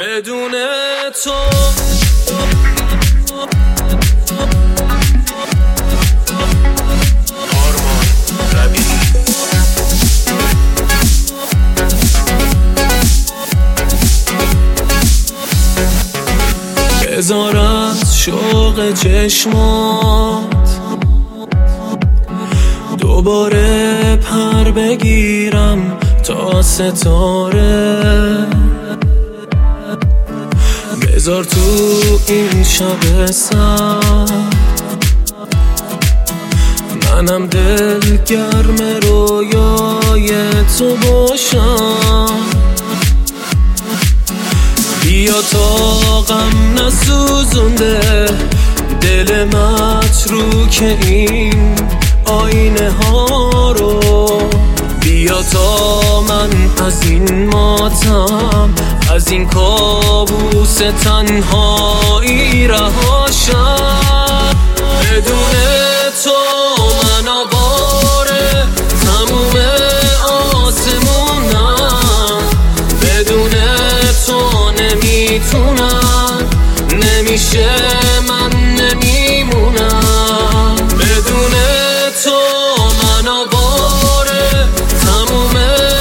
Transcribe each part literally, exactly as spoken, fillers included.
بدون تو آرمان ربیعی. بذار از شوق چشمات دوباره پر بگیرم تا ستاره. بذار تو این شب سرد منم دل گرم رویای تو باشم. بیا تا غم نسوزونده دل متروک این آینه ها رو. بیا تا من از این ماتم از این کابوس تنهایی رهاشم. بدون تو من آواره تموم آسمونم. بدون تو نمیتونم نمیشه من نمیمونم. بدون تو من آواره تموم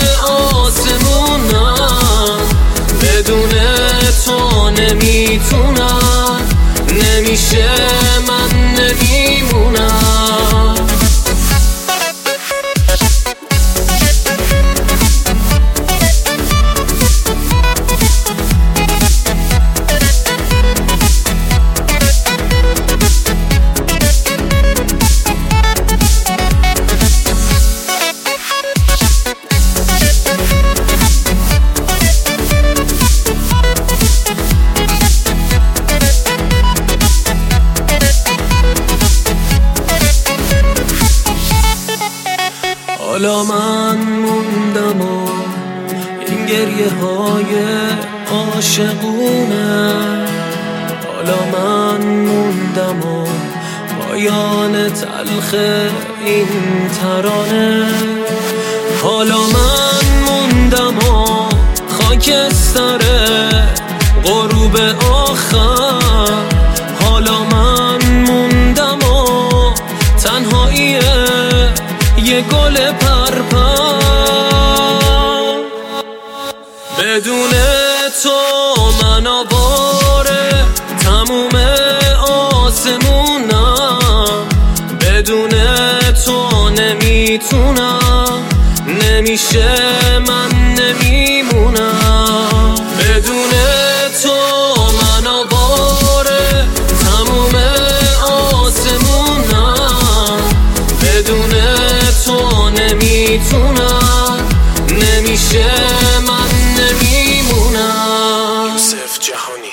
آسمونم. بدون تو نمیتونم نمیشه من نمیمونم. حالا من موندم و این گریه های عاشقونه. حالا من موندم و پایان تلخ این ترانه. حالا من موندم و خاکستر غروب آخر. حالا من موندم و تنهایی یه گل پرپر. بدون تو من آواره تموم آسمونم. بدون تو نمیتونم نمیشه من نمیمونم. بدون تو من آواره تموم آسمونم. بدون تو نمیتونم نمیشه من نمیمونم. یوسف جهانی.